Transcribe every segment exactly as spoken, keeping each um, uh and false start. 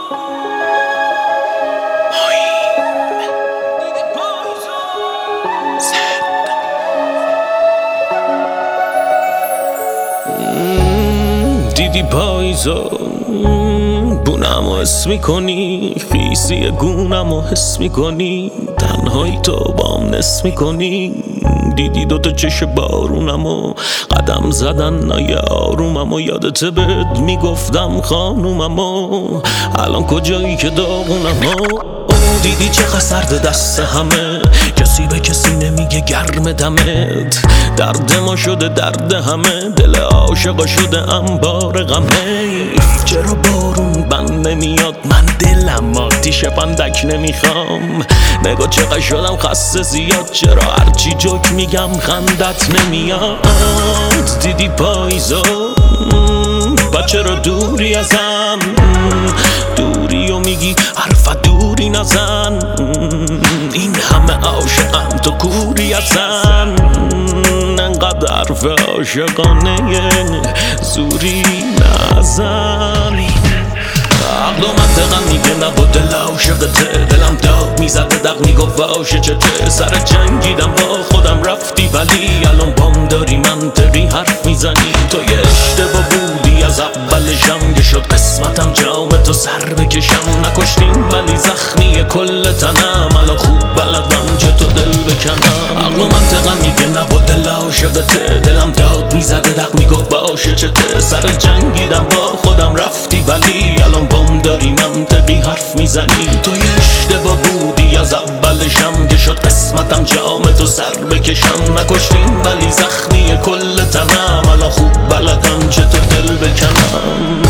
دیدی پاییزا بونمو حس میکنی، خیسی گونمو حس میکنی، تنهایی تو بام نس میکنی. دیدی دوتا چش بارونمو قدم زدن نای آروممو، یادت بهت میگفتم خانوممو، الان کجایی که داغونمو. دیدی چقدر سرد دست همه، کسی به کسی نمیگه گرم دمت، درد ما شده درد همه، دل عاشقا شده انبار غمه. چرا بارون بند نمیاد، من دلم آتیش پندک نمیخوام، نگاه چقدر شدم خسته زیاد، چرا هرچی جوک میگم خندت نمیاد. دیدی پاییزا و چرا دوری ازم، دوری و میگی حرفت دوری نزن، این همه عاشقم تو کوری ازن، انقدر حرف عاشقانه زوری نزن. عقل و منطقم میگه نبا دل عاشقته، دلم داد میزده دق میگفت واشه چته، سر جنگیدم با خودم رفتی ولی الان بام داری منطقی حرف میزنی. تو یه اشتباه بودی از اولشم، که شد قسمتم جام تو سر بکشم، نکشتیم ولی زخمی کل تنم، الان خوب بلدم چه تو دل بکنم. عقل و منطقم میگه نبا دل عاشقته، دلم داد میزده دق میگفت باشه چته، سر جنگیدم با خودم رفتی ولی الان بام داری منطقی حرف میزنی. تو یه اشتباه بودی از اولشم، که شد قسمتم جام تو سر بکشم، نکشتیم ولی زخمی کل تنم، الان خوب بلدم چه تو دل بکنم.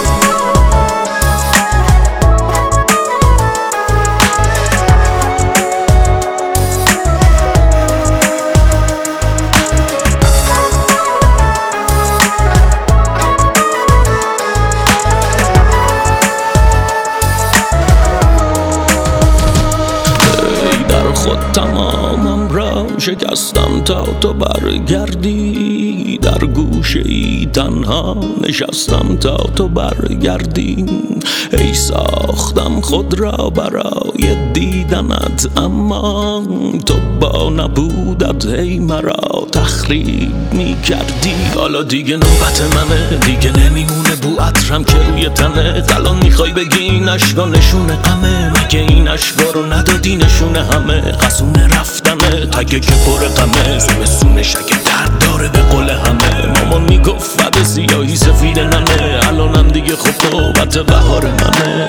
خود تمامم را شکستم تا تو برگردی، در گوشه ای تنها نشستم تا تو برگردی. ای ساختم خود را برای دیدنت، اما تو با نبودت هی مرا تخریب می کردی. حالا دیگه نوبت منه، دیگه نمیمونه بو عطرم که روی تنه، الان میخوای بگی این عشقا نشونه غمه، مگه این عشقا رو ندادی نشونه همه، قصونه رفتنه تگه که پر غمه، زمستونش اگه درد داره به قول همه، مامان میگفت فد سیاهی سفید ننه، الانم دیگه خب نوبت بهار منه.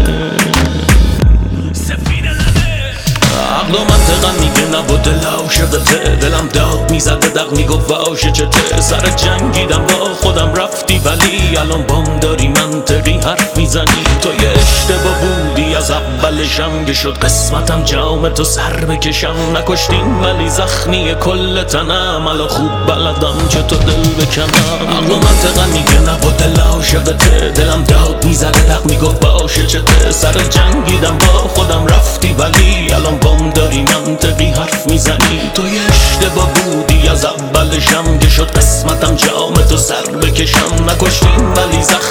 عقل و منطقم میگه نبا دل عاشقته، دلم داد میزده دق میگفت واشه چته، سر جنگیدم با خودم رفتی ولی الان بام داری منطقی حرف میزنی. تو یه اشتباه بودی از اولشم، که شد قسمتم جام تو سر بکشم، نکشتیم ولی زخمی کل تنم، الان خوب بلدم چه تو دل بکنم. عقل و منطقم میگه نبا دل عاشقته، دلم داد میزده دق میگفت واشه چته، سر جنگیدم با خودم رفتی ولی الان بام داری منطقی حرف میزنی. تو یه اشتباه بودی از اولشم، که شد قسمتم جام تو سر بکشم، نکشتیم ولی زخمی